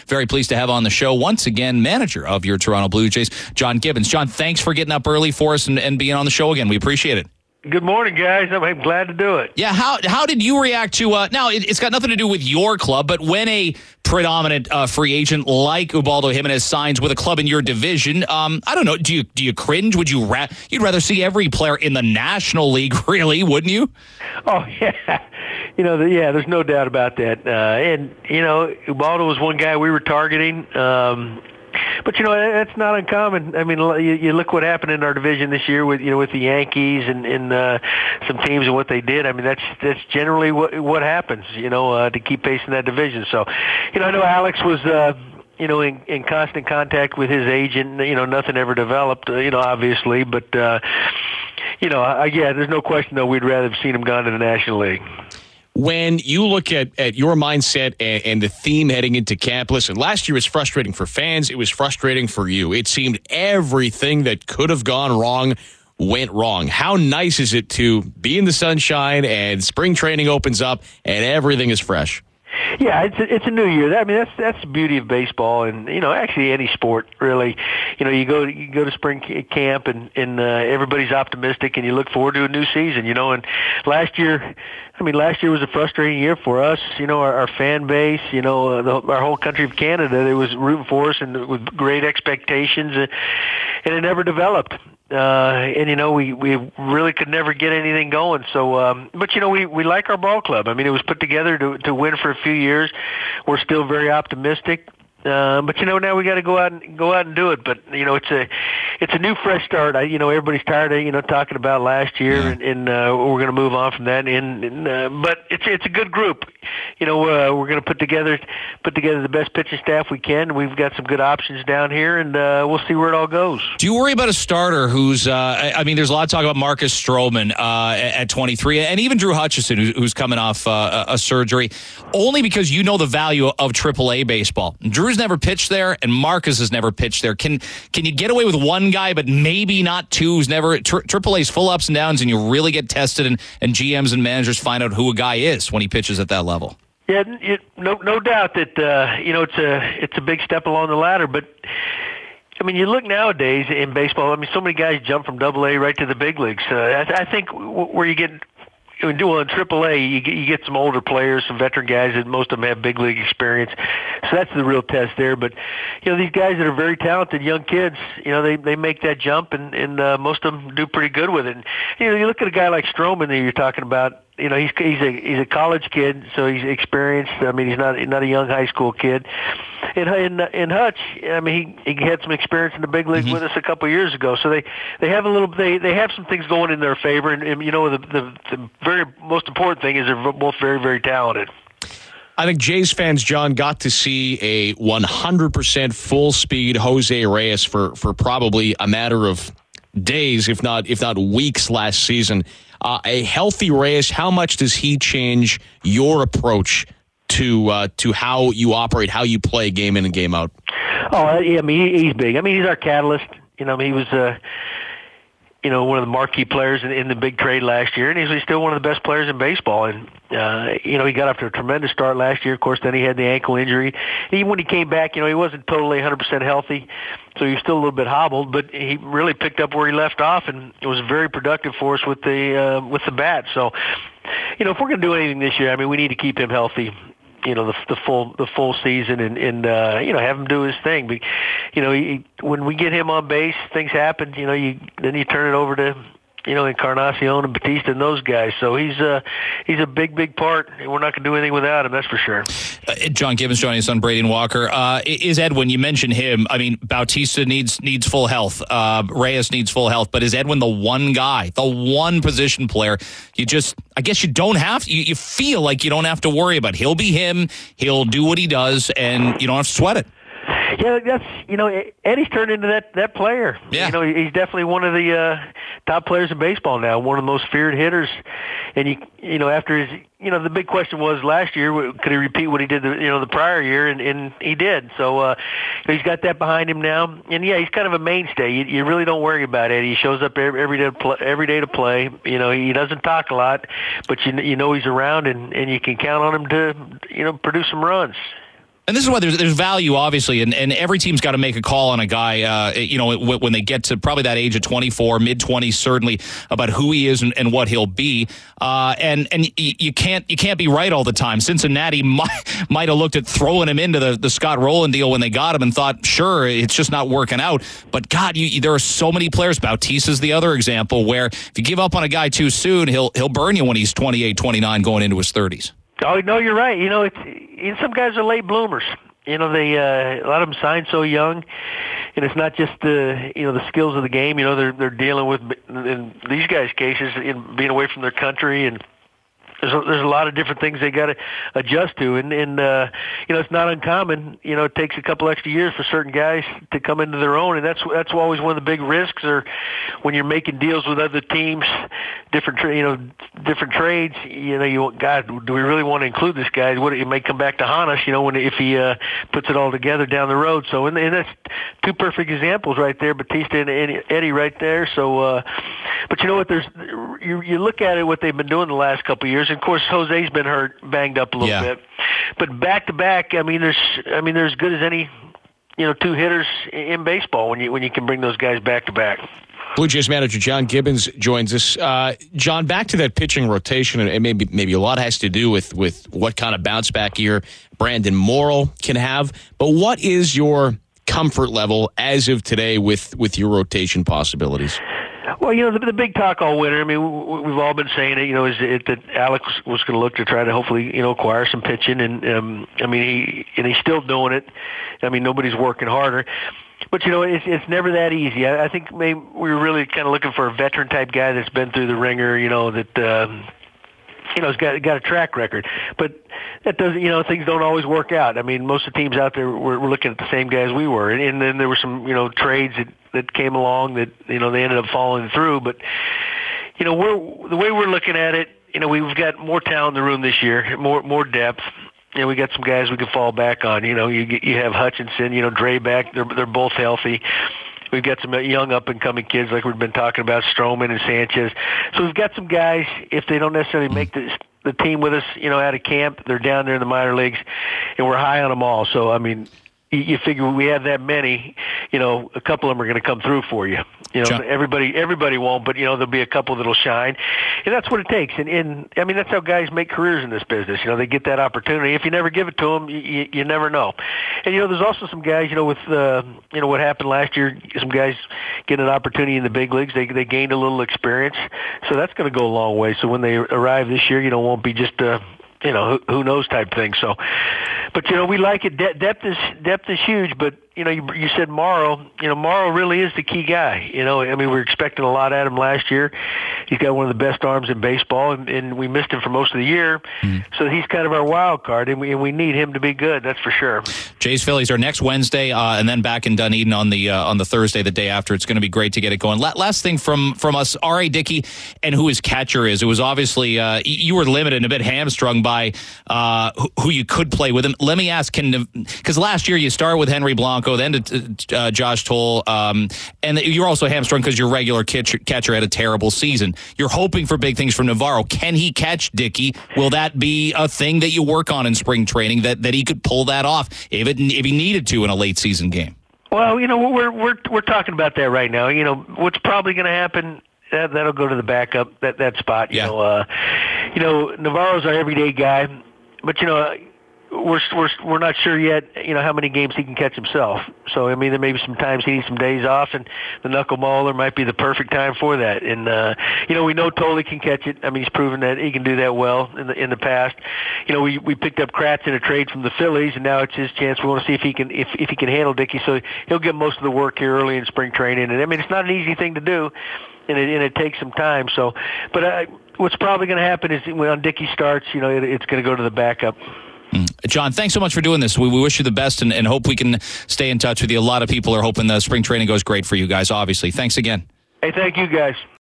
Very pleased to have on the show once again manager of your Toronto Blue Jays, John Gibbons. John, thanks for getting up early for us and being on the show again. We appreciate it. Good morning, guys. I'm glad to do it. Yeah, how did you react to now it's got nothing to do with your club, but when a predominant free agent like Ubaldo Jimenez signs with a club in your division, I don't know, do you cringe? Would you'd rather see every player in the National League, really, wouldn't you? Oh, yeah. There's no doubt about that. And Ubaldo was one guy we were targeting. But that's not uncommon. I mean, you look what happened in our division this year with the Yankees and some teams and what they did. I mean, that's generally what happens. To keep pace in that division. So, I know Alex was in constant contact with his agent. Nothing ever developed. Obviously, but there's no question though. We'd rather have seen him gone to the National League. When you look at your mindset and the theme heading into camp, listen, last year was frustrating for fans. It was frustrating for you. It seemed everything that could have gone wrong went wrong. How nice is it to be in the sunshine and spring training opens up and everything is fresh? Yeah, it's a new year. I mean, that's the beauty of baseball, and actually any sport really. You go to spring camp, and everybody's optimistic, and you look forward to a new season. And last year was a frustrating year for us. Our fan base, our whole country of Canada, they was rooting for us and with great expectations, and it never developed. We really could never get anything going. So, but we like our ball club. I mean, it was put together to win for a few years. We're still very optimistic. But now we got to go out and do it. But it's a new fresh start. Everybody's tired of talking about last year, and we're going to move on from that. But it's a good group. We're going to put together the best pitching staff we can. We've got some good options down here, and we'll see where it all goes. Do you worry about a starter who's? There's a lot of talk about Marcus Stroman at 23, and even Drew Hutchison, who's coming off a surgery, only because the value of AAA baseball. Drew's never pitched there, and Marcus has never pitched there. Can you get away with one guy, but maybe not two? Who's never AAA's full ups and downs, and you really get tested, and GMs and managers find out who a guy is when he pitches at that level. Yeah, no doubt that it's a big step along the ladder, but. I mean, you look nowadays in baseball. I mean, so many guys jump from AA right to the big leagues. I think where you get in AAA, you get some older players, some veteran guys, and most of them have big league experience. So that's the real test there. But these guys that are very talented, young kids, they make that jump, and most of them do pretty good with it. And, you look at a guy like Stroman that you're talking about. He's a college kid, so he's experienced. I mean, he's not a young high school kid. And Hutch, I mean, he had some experience in the big league with us a couple of years ago. So they have they have some things going in their favor. And the very most important thing is they're both very, very talented. I think Jays fans, John, got to see a 100% full speed Jose Reyes for probably a matter of days, if not weeks last season. A healthy Reyes, how much does he change your approach to how you operate, how you play game in and game out? Oh, yeah, I mean, he's big. I mean, he's our catalyst. He was one of the marquee players in the big trade last year, and he's still one of the best players in baseball. And he got off to a tremendous start last year. Of course, then he had the ankle injury. Even when he came back, he wasn't totally 100% healthy, so he was still a little bit hobbled. But he really picked up where he left off, and it was very productive for us with the bat. So, if we're going to do anything this year, I mean, we need to keep him healthy. The full season and have him do his thing. But, when we get him on base, things happen. Then you turn it over to Encarnacion and Batista and those guys. So he's a big part, and we're not going to do anything without him, that's for sure. John Gibbons joining us on Brady and Walker. Is Edwin, you mentioned him. I mean, Bautista needs full health. Reyes needs full health. But is Edwin the one guy, the one position player I guess you don't have to, you feel like you don't have to worry about. He'll be him. He'll do what he does, and you don't have to sweat it. Yeah, that's Eddie's turned into that player. Yeah. He's definitely one of the top players in baseball now, one of the most feared hitters. And after his the big question was last year, could he repeat what he did the prior year, and he did. So he's got that behind him now. And yeah, he's kind of a mainstay. You really don't worry about Eddie. He shows up every day to play. He doesn't talk a lot, but he's around, and you can count on him to produce some runs. And this is why there's value, obviously, and every team's got to make a call on a guy, when they get to probably that age of 24, mid-20s, certainly, about who he is and what he'll be. And you can't be right all the time. Cincinnati might have looked at throwing him into the Scott Rowland deal when they got him and thought, sure, it's just not working out. But, God, there are so many players. Bautista's the other example where if you give up on a guy too soon, he'll burn you when he's 28, 29, going into his 30s. Oh, no, you're right. Some guys are late bloomers. They a lot of them sign so young, and it's not just the skills of the game. They're dealing with, in these guys' cases, in being away from their country, and there's a lot of different things they got to adjust to, and it's not uncommon. It takes a couple extra years for certain guys to come into their own, and that's always one of the big risks. Or when you're making deals with other teams, different trades. God, do we really want to include this guy? It may come back to haunt us. If he puts it all together down the road. So, and that's two perfect examples right there, Bautista and Eddie right there. So, but you know what? You look at it, what they've been doing the last couple of years. Of course, Jose's been banged up a little bit, but back to back, there's as good as any, two hitters in baseball when you can bring those guys back to back. Blue Jays manager John Gibbons joins us. John, back to that pitching rotation, and maybe a lot has to do with what kind of bounce back year Brandon Morrow can have. But what is your comfort level as of today with your rotation possibilities? Well, the big talk all winter, we've all been saying it, is that Alex was going to look to try to hopefully, acquire some pitching. And, he's still doing it. Nobody's working harder. But, it's never that easy. I think maybe we were really kind of looking for a veteran-type guy that's been through the ringer, that has got a track record. But that doesn't, things don't always work out. Most of the teams out there were looking at the same guys we were. And then there were some, trades that came along that, they ended up following through. But, the way we're looking at it, we've got more talent in the room this year, more depth. We got some guys we can fall back on. You have Hutchinson, Dre back. They're both healthy. We've got some young up-and-coming kids like we've been talking about, Stroman and Sanchez. So we've got some guys, if they don't necessarily make the team with us, out of camp, they're down there in the minor leagues, and we're high on them all. So, you figure we have that many, a couple of them are going to come through for you. Everybody won't, but, there'll be a couple that'll shine. And that's what it takes. And that's how guys make careers in this business. They get that opportunity. If you never give it to them, you never know. And, there's also some guys, with, what happened last year, some guys get an opportunity in the big leagues. They gained a little experience. So that's going to go a long way. So when they arrive this year, it won't be just who knows type thing. So, but we like it. Depth is huge. But you said Morrow. Morrow really is the key guy. We're expecting a lot out of him last year. He's got one of the best arms in baseball, and we missed him for most of the year. So he's kind of our wild card, and we need him to be good. That's for sure. Jays Phillies are next Wednesday, and then back in Dunedin on the Thursday, the day after. It's going to be great to get it going. Last thing from us, R.A. Dickey, and who his catcher is. It was obviously you were limited and a bit hamstrung by who you could play with him. Let me ask, because last year you started with Henry Blanco, then to Josh Toll, and you're also hamstrung because your regular catcher had a terrible season. You're hoping for big things from Navarro. Can he catch Dickey? Will that be a thing that you work on in spring training, that he could pull that off if he needed to in a late season game? Well, we're talking about that right now. What's probably going to happen, that'll go to the backup, that spot. Navarro's our everyday guy, but we're not sure yet, how many games he can catch himself. So, there may be some times he needs some days off, and the knuckle mauler might be the perfect time for that. And, we know Tolley can catch it. He's proven that he can do that well in the past. We picked up Kratz in a trade from the Phillies, and now it's his chance. We want to see if he can handle Dickey. So he'll get most of the work here early in spring training. And, it's not an easy thing to do, and it takes some time. So, but what's probably going to happen is when Dickey starts, it's going to go to the backup. John, thanks so much for doing this. We wish you the best and hope we can stay in touch with you. A lot of people are hoping the spring training goes great for you guys, obviously. Thanks again. Hey, thank you, guys.